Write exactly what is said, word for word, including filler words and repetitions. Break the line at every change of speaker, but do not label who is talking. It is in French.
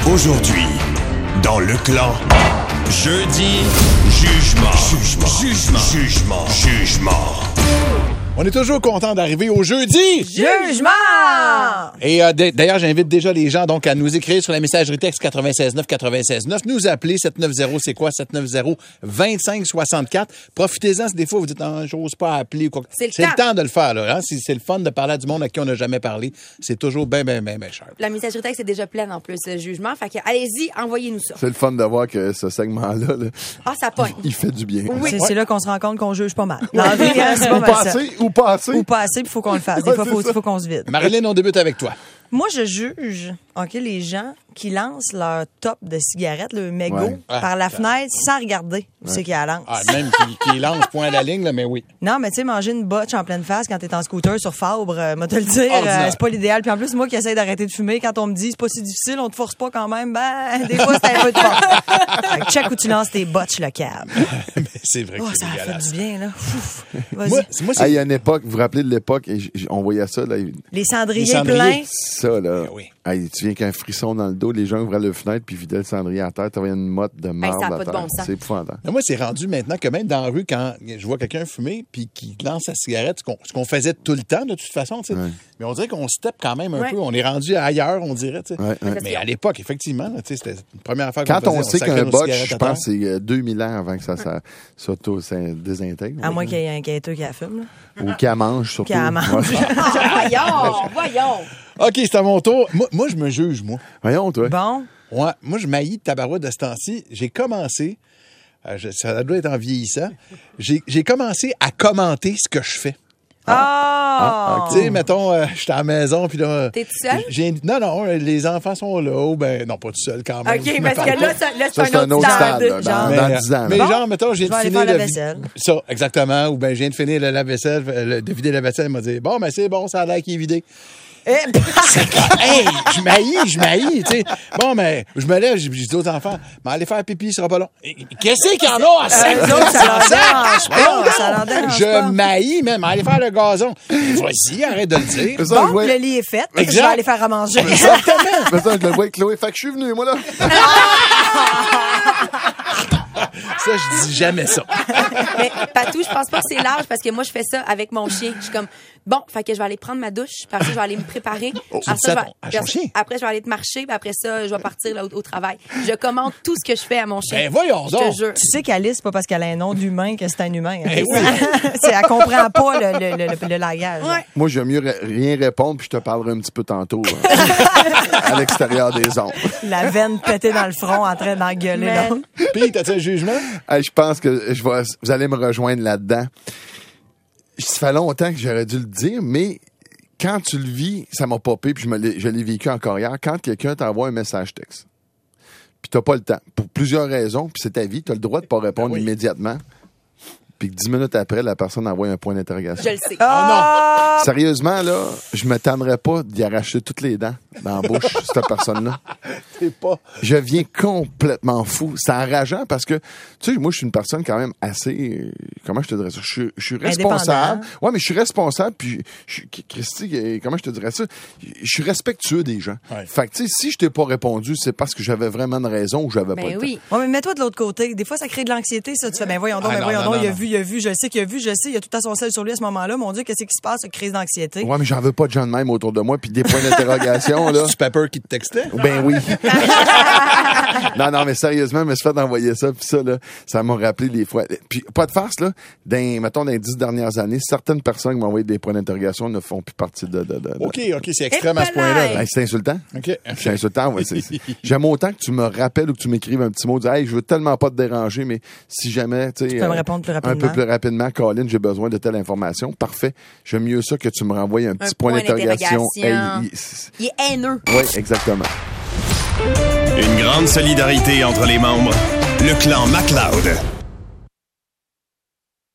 Aujourd'hui, dans le clan, jeudi, jugement, jugement, jugement, jugement, jugement.
On est toujours content d'arriver au jeudi!
Jugement!
Et euh, d- d'ailleurs, j'invite déjà les gens donc à nous écrire sur la messagerie texte quatre-vingt-seize neuf quatre-vingt-seize neuf, nous appeler sept neuf zéro, c'est quoi? sept neuf zéro, vingt-cinq soixante-quatre. Profitez-en si des fois vous dites ah, j'ose pas appeler ou quoi.
C'est le
c'est
temps.
le temps de le faire, là. Hein? C'est, c'est le fun de parler à du monde à qui on n'a jamais parlé. C'est toujours bien, bien, bien, bien cher.
La messagerie texte est déjà pleine en plus, le jugement. Fait que allez-y, envoyez-nous ça.
C'est le fun de voir que ce segment-là, là,
Ah, ça pogne.
il fait du bien.
Oui.
C'est, c'est là qu'on se rend compte qu'on juge pas mal. Dans la vie, hein, c'est pas
Ou
mal
pas
ça.
assez, ou pas assez.
Ou pas assez, puis il faut qu'on le fasse. Des
Ouais,
fois, il
c'est
faut,
ça.
faut qu'on se vide.
Marilyn, on débute avec toi.
Moi, je juge, OK, les gens qui lancent leur top de cigarettes, le mégot,
Ouais.
par la fenêtre sans regarder où c'est qu'il la lance.
Ah, même qui, qui lance point à la ligne, là, mais oui.
Non, mais tu sais, manger une botche en pleine face quand t'es en scooter sur Fabre, euh, moi te le dire,
Ordinaire.
euh, c'est pas l'idéal. Puis en plus, moi qui essaie d'arrêter de fumer, quand on me dit c'est pas si difficile, on te force pas quand même, ben, des fois, c'est un peu de fort. Fait que check où tu lances tes botches, le câble.
Mais c'est vrai que
Oh,
c'est
ça a fait
dégueulasse.
du bien, là. Ouf. Vas-y.
Moi, c'est, moi, c'est...
Ah, il y a une époque, vous vous rappelez de l'époque, et j- j- on voyait ça, là,
Les cendriers,
Les cendriers.
pleins.
ça, là.
Ah oui.
Hey, tu viens qu'un frisson dans le dos, les gens ouvraient le fenêtre puis vidaient le cendrier à terre, t'avais une motte de marde
ça a
à
pas de
terre.
bon sens.
C'est épouvantable.
Mais moi, c'est rendu maintenant que même dans la rue, quand je vois quelqu'un fumer puis qui lance sa cigarette, ce qu'on, ce qu'on faisait tout le temps, de toute façon, tu sais.
Ouais.
Mais on dirait qu'on step quand même un
Ouais.
peu. On est rendu ailleurs, on dirait, tu sais.
Ouais, ouais.
Mais à l'époque, effectivement, là, tu sais, c'était la première affaire qu'on
Quand
faisait.
on sait
sacrait
qu'un
nos
botch,
cigarettes
je
à terre.
pense que c'est euh, deux mille ans avant que ça, ça s'auto-désintègre.
À moins qu'il y ait un quêteux qui la fume, là.
Ou qu'elle mange, surtout.
Qu'elle mange.
Ouais.
Ah, voyons, voyons.
OK, c'est à mon tour. Moi, moi, je me juge, moi.
Voyons, toi.
Bon.
Ouais, moi, je m'haïs de tabarouette de ce temps-ci. J'ai commencé, euh, je- ça doit être en vieillissant, j'ai, j'ai commencé à commenter ce que je fais.
Ah!
Tu sais, mettons, euh, j'étais à la maison, puis là...
T'es tout seul?
j'ai- Non, non, les enfants sont là. Ou ben, non, pas tout seul quand même.
OK,
Je me
parce
parle
que
pas.
là, ça, là
Ça, c'est un autre stade, là, dans,
Mais,
dans
euh,
dix ans.
mais
là.
genre, mettons, j'ai
Je vais aller
finir
faire la
le-
vaisselle.
Ça, exactement. Ou ben, je viens de finir le lave-vaisselle, euh, le- de vider la vaisselle. Il m'a dit, bon, ben, c'est bon, ça a l'air qu'il est vidé.
Eh,
Hey, je m'haïs, je m'haïs, tu sais. Bon, mais je me lève, j'ai j'ai dit aux enfants, mais allez faire pipi, ce sera pas long. Et qu'est-ce qu'il y en a à cinq
eux autres, ça leur dérange pas, ça leur dérange
Je
pas.
m'haïs même, allez faire le gazon. Vas-y, arrête de le dire.
C'est ça, je
Bon,
vois-
le lit est fait.
Exact.
Je vais aller faire à manger.
Exactement.
C'est ça, je le vois avec Chloé. Fait que je suis venu, moi, là.
Ça, je dis jamais ça.
Mais Patou, je pense pas que c'est l'âge parce que moi, je fais ça avec mon chien. Je suis comme, bon, fait que je vais aller prendre ma douche, puis après, je vais aller me préparer.
Oh,
Après
tu
ça,
dis
je
ça
vais-
à ton chien?
Après, je vais aller te marcher, puis après ça, je vais partir là, au, au travail. Je commande tout ce que je fais à mon chien.
Ben, voyons
Je
donc.
te jure.
Tu sais qu'Alice, c'est pas parce qu'elle a un nom d'humain que c'est un humain. hein.
Ben oui.
C'est, elle comprend pas le, le, le, le, le langage.
Ouais.
Moi, j'aime mieux r- rien répondre, puis je te parlerai un petit peu tantôt, hein, à l'extérieur des ondes.
La veine pétée dans le front en train d'engueuler
Man.
l'autre.
Puis, t'as-tu un jugement?
Hey, je pense que je vais, vous allez me rejoindre là-dedans. Ça fait longtemps que j'aurais dû le dire, mais quand tu le vis, ça m'a popé, puis je, me l'ai, je l'ai vécu encore hier. Quand quelqu'un t'envoie un message texte, puis t'as pas le temps, pour plusieurs raisons, puis c'est ta vie, t'as le droit de pas répondre
Ben oui.
immédiatement, puis que dix minutes après, la personne envoie un point d'interrogation.
Je le sais.
Ah!
Sérieusement, là, je me tannerais pas d'y arracher toutes les dents dans la bouche, cette personne-là.
C'est pas...
Je viens complètement fou. C'est enrageant parce que, tu sais, moi, je suis une personne quand même assez... euh, Comment je te dirais ça? Je, suis- je suis responsable.
Indépendant.
Ouais, mais je suis responsable, puis je suis... Christy, euh, comment je te dirais ça? Je suis respectueux des gens.
Ouais.
Fait que, tu sais, si je t'ai pas répondu, c'est parce que j'avais vraiment une raison ou j'avais pas
Ben
le
oui.
temps.
Ouais, mais mets-toi de l'autre côté. Des fois, ça crée de l'anxiété, ça. Tu fais, ben voyons donc,
Ah
ben
non,
voyons
non,
donc,
non,
il a
non.
vu, il a vu, je sais qu'il a vu, je sais, il a tout à son sel sur lui à ce moment-là. Mon Dieu, qu'est-ce qui se passe? Une crise d'anxiété.
Ouais, mais j'en veux pas de gens de même autour de moi, puis des points d'interrogation, là.
C'est Pepper qui te textait?
Ben oui. non, non, mais sérieusement, je me suis fait envoyer ça, puis ça, là, ça m'a rappelé les fois. Puis, pas de farce, là, dans, mettons, dans les dix dernières années, certaines personnes qui m'ont envoyé des points d'interrogation ne font plus partie de... de, de, de-
OK, OK, c'est extrême à ce point-là. là.
Hey, c'est insultant.
OK.
C'est insultant, ouais. c'est- c'est- J'aime autant que tu me rappelles ou que tu m'écrives un petit mot, dire, hey, je veux tellement pas te déranger, mais si jamais, tu sais...
peux me
euh,
répondre plus
Un
rapidement.
peu plus rapidement, Colin, j'ai besoin de telle information. Parfait. J'aime mieux ça que tu me renvoies un petit point,
point
d'interrogation.
d'interrogation.
Hey, il- c'est-
Il est haineux.
oui, exactement.
Une grande solidarité entre les membres. Le clan MacLeod.